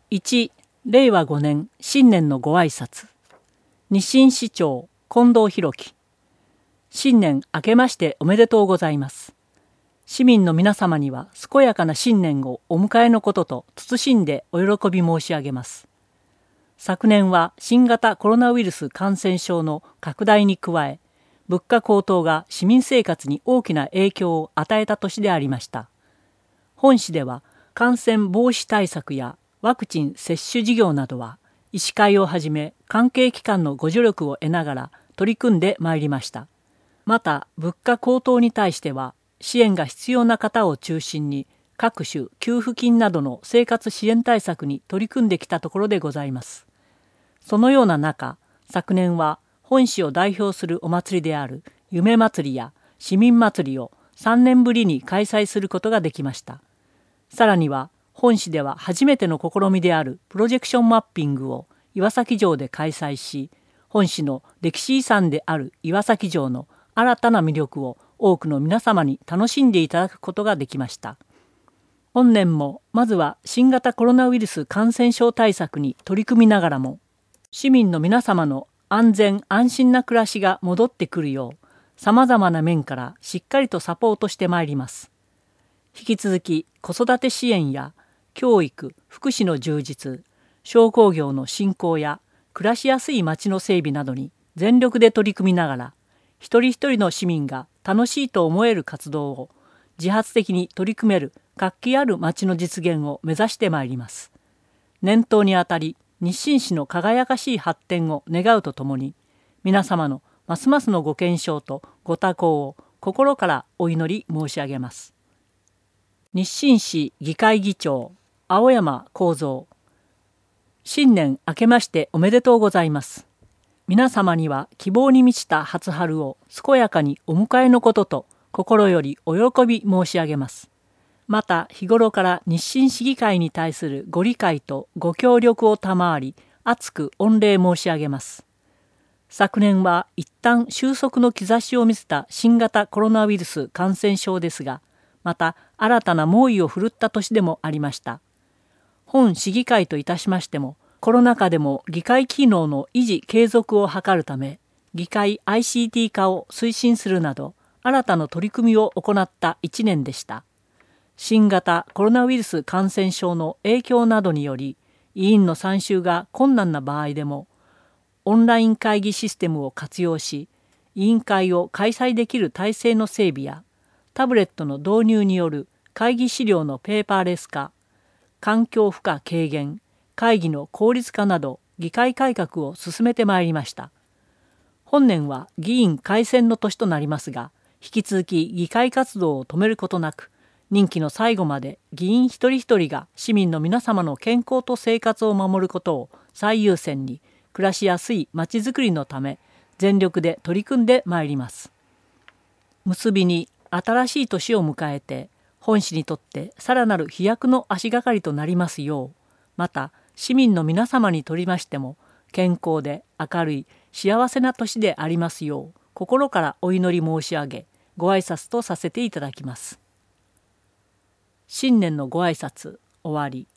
1、令和5年新年のご挨拶。日清市長近藤弘樹。新年明けましておめでとうございます。市民の皆様には健やかな新年をお迎えのことと謹んでお喜び申し上げます。昨年は新型コロナウイルス感染症の拡大に加え、物価高騰が市民生活に大きな影響を与えた年でありました。本市では感染防止対策やワクチン接種事業などは医師会をはじめ関係機関のご助力を得ながら取り組んでまいりました。また物価高騰に対しては支援が必要な方を中心に各種給付金などの生活支援対策に取り組んできたところでございます。そのような中、昨年は本市を代表するお祭りである夢祭りや市民祭りを3年ぶりに開催することができました。さらには本市では初めての試みであるプロジェクションマッピングを岩崎城で開催し、本市の歴史遺産である岩崎城の新たな魅力を多くの皆様に楽しんでいただくことができました。本年もまずは新型コロナウイルス感染症対策に取り組みながらも、市民の皆様の安全安心な暮らしが戻ってくるよう、さまざまな面からしっかりとサポートしてまいります。引き続き子育て支援や教育・福祉の充実、商工業の振興や暮らしやすい街の整備などに全力で取り組みながら、一人一人の市民が楽しいと思える活動を自発的に取り組める活気ある街の実現を目指してまいります。年頭にあたり、日清市の輝かしい発展を願うとともに、皆様のますますのご健勝とご多幸を心からお祈り申し上げます。日清市議会議長青山幸三。新年明けましておめでとうございます。皆様には希望に満ちた初春を健やかにお迎えのことと心よりお喜び申し上げます。また日頃から日清市議会に対するご理解とご協力を賜り、厚く御礼申し上げます。昨年は一旦収束の兆しを見せた新型コロナウイルス感染症ですが、また新たな猛威を振るった年でもありました。本市議会といたしましても、コロナ禍でも議会機能の維持継続を図るため、議会 ICT 化を推進するなど、新たな取り組みを行った1年でした。新型コロナウイルス感染症の影響などにより、委員の参集が困難な場合でも、オンライン会議システムを活用し、委員会を開催できる体制の整備や、タブレットの導入による会議資料のペーパーレス化、環境負荷軽減、会議の効率化など議会改革を進めてまいりました。本年は議員改選の年となりますが、引き続き議会活動を止めることなく、任期の最後まで議員一人一人が市民の皆様の健康と生活を守ることを最優先に、暮らしやすいまちづくりのため全力で取り組んでまいります。結びに新しい年を迎えて、本市にとってさらなる飛躍の足がかりとなりますよう、また市民の皆様にとりましても健康で明るい幸せな年でありますよう心からお祈り申し上げ、ご挨拶とさせていただきます。新年のご挨拶終わり。